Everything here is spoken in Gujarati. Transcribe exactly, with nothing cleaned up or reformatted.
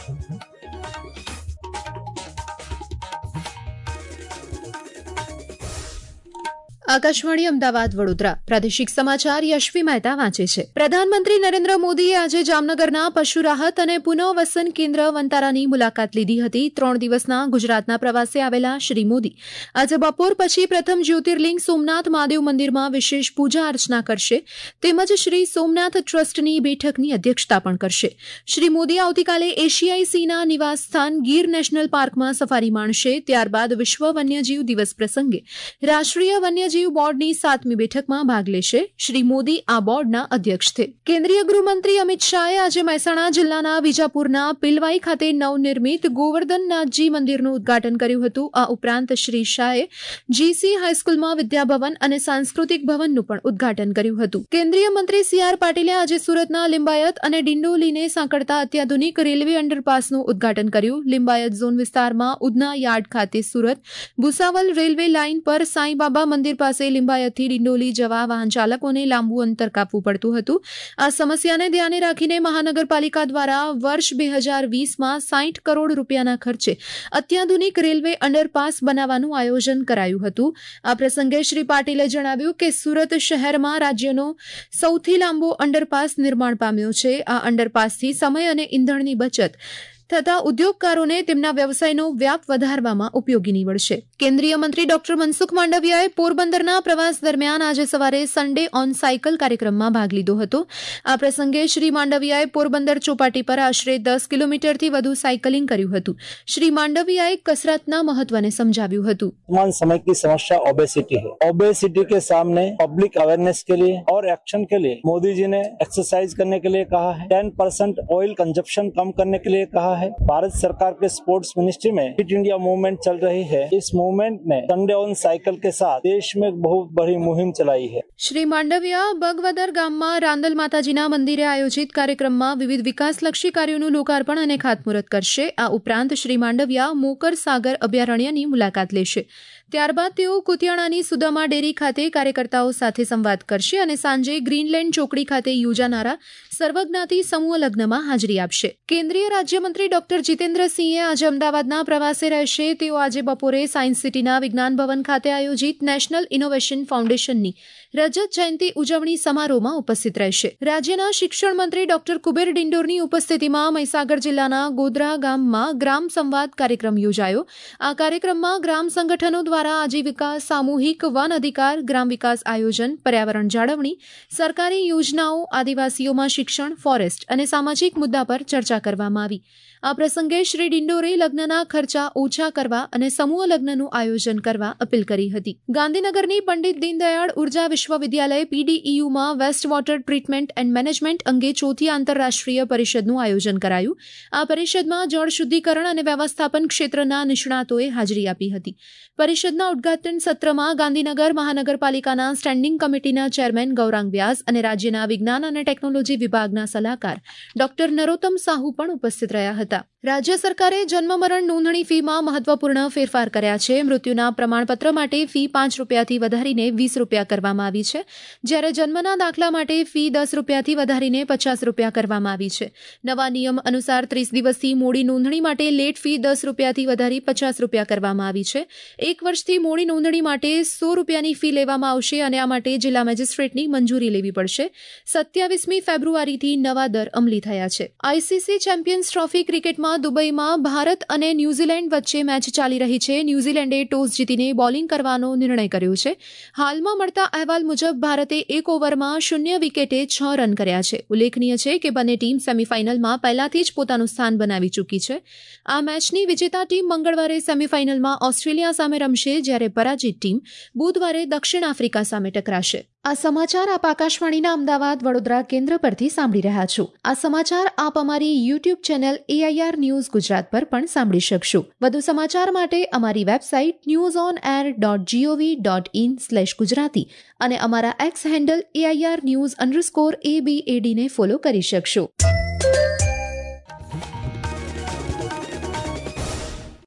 આકાશવાણી અમદાવાદ વડોદરા પ્રાદેશિક સમાચાર યશવી મહેતા વાંચે છે. પ્રધાનમંત્રી નરેન્દ્ર મોદીએ આજે જામનગરના પશુ રાહત અને પુનઃવસન કેન્દ્ર વંતારાની મુલાકાત લીધી હતી. ત્રણ દિવસના ગુજરાતના પ્રવાસે આવેલા શ્રી મોદી આજે બપોર પછી પ્રથમ જ્યોતિર્લિંગ સોમનાથ મહાદેવ મંદિરમાં વિશેષ પૂજા અર્ચના કરશે તેમજ શ્રી સોમનાથ ટ્રસ્ટની બેઠકની અધ્યક્ષતા પણ કરશે. શ્રી મોદી આવતીકાલે એશિયાઈ સિંહના નિવાસ સ્થાન ગીર નેશનલ પાર્કમાં સફારી માણશે. ત્યારબાદ વિશ્વ વન્યજીવ દિવસ પ્રસંગે રાષ્ટ્રીય વન્યજીવ બોર્ડની સાતમી બેઠકમાં ભાગ લેશે. શ્રી મોદી આ બોર્ડના અધ્યક્ષ છે. કેન્દ્રીય ગૃહમંત્રી અમિત શાહે આજે મહેસાણા જિલ્લાના વિજાપુરના પિલવાઈ ખાતે નવનિર્મિત ગોવર્ધનનાથજી મંદિરનું ઉદઘાટન કર્યું હતું. આ ઉપરાંત શ્રી શાહે જીસી હાઈસ્કૂલમાં વિદ્યાભવન અને સાંસ્કૃતિક ભવનનું પણ ઉદઘાટન કર્યું હતું. કેન્દ્રીય મંત્રી સી આર પાટીલે આજે સુરતના લિંબાયત અને ડિંડોલીને સાંકળતા અત્યાધુનિક રેલવે અંડરપાસનું ઉદઘાટન કર્યું. લિંબાયત ઝોન વિસ્તારમાં ઉધના યાર્ડ ખાતે સુરત ભુસાવલ રેલવે લાઇન પર સાંઈબાબા મંદિર પાસે લિંબાયતથી ડિંડોલી જવા વાહન ચાલકોને લાંબુ અંતર કાપવું પડતું હતું. આ સમસ્યાને ધ્યાને રાખીને મહાનગરપાલિકા દ્વારા વર્ષ બે હજાર વીસમાં સાઠ કરોડ રૂપિયાના ખર્ચે અત્યાધુનિક રેલવે અંડરપાસ બનાવવાનું આયોજન કરાયું હતું. આ પ્રસંગે શ્રી પાટીલે જણાવ્યું કે સુરત શહેરમાં રાજ્યનો સૌથી લાંબો અંડરપાસ નિર્માણ પામ્યો છે. આ અંડરપાસથી સમય અને ઇંધણની બચત થતા ઉદ્યોગકારોને તેમના વ્યવસાયનો વ્યાપ વધારવામાં ઉપયોગી નીવડશે. કેન્દ્રીય મંત્રી ડોક્ટર મનસુખ માંડવિયાએ પોરબંદરના પ્રવાસ દરમિયાન આજે સવારે સન્ડે ઓન સાયકલ કાર્યક્રમમાં ભાગ લીધો હતો. આ પ્રસંગે શ્રી માંડવિયાએ પોરબંદર ચોપાટી પર આશરે દસ કિલોમીટરથી વધુ સાયકલિંગ કર્યું હતું. શ્રી માંડવિયાએ कसरतના મહત્વને समझाવ્યું હતું. वर्तमान समय की समस्या ओबेसिटी है. ओबेसिटी के सामने पब्लिक अवेयरनेस के लिए और एक्शन के लिए मोदी जी ने एक्सरसाइज करने के लिए कहा है. टेन परसेंट ऑयल कंजप्शन कम करने के लिए कहा है. भारत सरकार के स्पोर्ट्स मिनिस्ट्री में फिट इंडिया मूवमेंट चल रही है. इस मूवमेंट ने संडे ऑन साइकिल के साथ देश में बहुत बड़ी मुहिम चलाई है. શ્રી માંડવિયા બગવદર ગામમાં રાંદલ માતાજીના મંદિરે આયોજિત કાર્યક્રમમાં વિવિધ વિકાસલક્ષી કાર્યોનું લોકાર્પણ અને ખાતમુહૂર્ત કરશે. આ ઉપરાંત શ્રી માંડવિયા મોકર સાગર અભયારણ્યની મુલાકાત લેશે. ત્યારબાદ તેઓ કુતિયાણાની સુદામા ડેરી ખાતે કાર્યકર્તાઓ સાથે સંવાદ કરશે અને સાંજે ગ્રીનલેન્ડ ચોકડી ખાતે યોજાનારા સર્વજ્ઞાતિ સમૂહ લગ્નમાં હાજરી આપશે. કેન્દ્રીય રાજ્યમંત્રી ડોક્ટર જીતેન્દ્રસિંહે આજે અમદાવાદના પ્રવાસે રહેશે. તેઓ આજે બપોરે સાયન્સ સિટીના વિજ્ઞાન ભવન ખાતે આયોજિત નેશનલ ઇનોવેશન ફાઉન્ડેશનની રજત જયંતિ ઉજવણી સમારોહમાં ઉપસ્થિત રહેશે. રાજ્યના શિક્ષણ મંત્રી ડોક્ટર કુબેર ડિંડોરની ઉપસ્થિતિમાં મહીસાગર જિલ્લાના ગોધરા ગામમાં ગ્રામ સંવાદ કાર્યક્રમ યોજાયો. આ કાર્યક્રમમાં ગ્રામ સંગઠનો દ્વારા આજીવિકા, સામૂહિક વન અધિકાર, ગ્રામ વિકાસ આયોજન, પર્યાવરણ જાળવણી, સરકારી યોજનાઓ, આદિવાસીઓમાં શિક્ષણ, ફોરેસ્ટ અને સામાજિક મુદ્દા પર ચર્ચા કરવામાં આવી. આ પ્રસંગે શ્રી ડિંડોરે લગ્નના ખર્ચા ઓછા કરવા અને સમૂહ લગ્નનું આયોજન કરવા અપીલ કરી હતી. ગાંધીનગરની પંડિત દીનદયાળ ઉર્જા વિશ્વવિદ્યાલય પીડીઈયુમાં waste water treatment and management અંગે ચોથી આંતરરાષ્ટ્રીય પરિષદનું આયોજન કરાયું. આ પરિષદમાં જળ શુદ્ધિકરણ અને વ્યવસ્થાપન ક્ષેત્રના નિષ્ણાતોએ હાજરી આપી હતી. પરિષદના ઉદઘાટન સત્રમાં ગાંધીનગર મહાનગરપાલિકાના સ્ટેન્ડિંગ કમિટીના ચેરમેન ગૌરાંગ વ્યાસ અને રાજ્યના વિજ્ઞાન અને ટેકનોલોજી વિભાગના સલાહકાર ડોક્ટર નરોત્તમ સાહુ પણ ઉપસ્થિત રહ્યા હતા. રાજ્ય સરકારે જન્મ મરણ નોંધણી ફીમાં મહત્વપૂર્ણ ફેરફાર કર્યા છે. મૃત્યુના પ્રમાણપત્ર માટે ફી પાંચ રૂપિયાથી વધારીને વીસ રૂપિયા કરવામાં આવી છે, જ્યારે જન્મના દાખલા માટે ફી દસ રૂપિયાથી વધારીને પચાસ રૂપિયા કરવામાં આવી છે. નવા નિયમ અનુસાર ત્રીસ દિવસથી મોડી નોંધણી માટે લેટ ફી દસ રૂપિયાથી વધારી પચાસ રૂપિયા કરવામાં આવી છે. એક વર્ષથી મોડી નોંધણી માટે સો રૂપિયાની ફી લેવામાં આવશે અને આ માટે જિલ્લા મેજિસ્ટ્રેટની મંજૂરી લેવી પડશે. સત્યાવીસમી ફેબ્રુઆરીથી નવા દર અમલી થયા છે. આઈસીસી ચેમ્પિયન્સ ટ્રોફી ક્રિકેટમાં દુબઈમાં ભારત અને ન્યૂઝીલેન્ડ વચ્ચે મેચ ચાલી રહી છે. ન્યૂઝીલેન્ડે ટોસ જીતીને બોલિંગ કરવાનો નિર્ણય કર્યો છે. હાલમાં મળતા અહેવાલ મુજબ ભારતે એક ઓવરમાં શૂન્ય વિકેટે છ રન કર્યા છે. ઉલ્લેખનીય છે કે બંને ટીમ સેમીફાઇનલમાં પહેલાથી જ પોતાનું સ્થાન બનાવી ચૂકી છે. આ મેચની વિજેતા ટીમ મંગળવારે સેમીફાઇનલમાં ઓસ્ટ્રેલિયા સામે રમશે, જ્યારે પરાજિત ટીમ બુધવારે દક્ષિણ આફ્રિકા સામે ટકરાશે. આ સમાચાર આપ આકાશવાણીના અમદાવાદ વડોદરા કેન્દ્ર પરથી સાંભળી રહ્યા છો. આ સમાચાર આપ અમારી YouTube channel AIR news Gujarat પર પણ સાંભળી શકશો. વધુ સમાચાર માટે અમારી website news on air dot G O V dot in slash Gujarati અને અમારા X handle AIR news underscore એબીએડીને ફોલો કરી શકશો.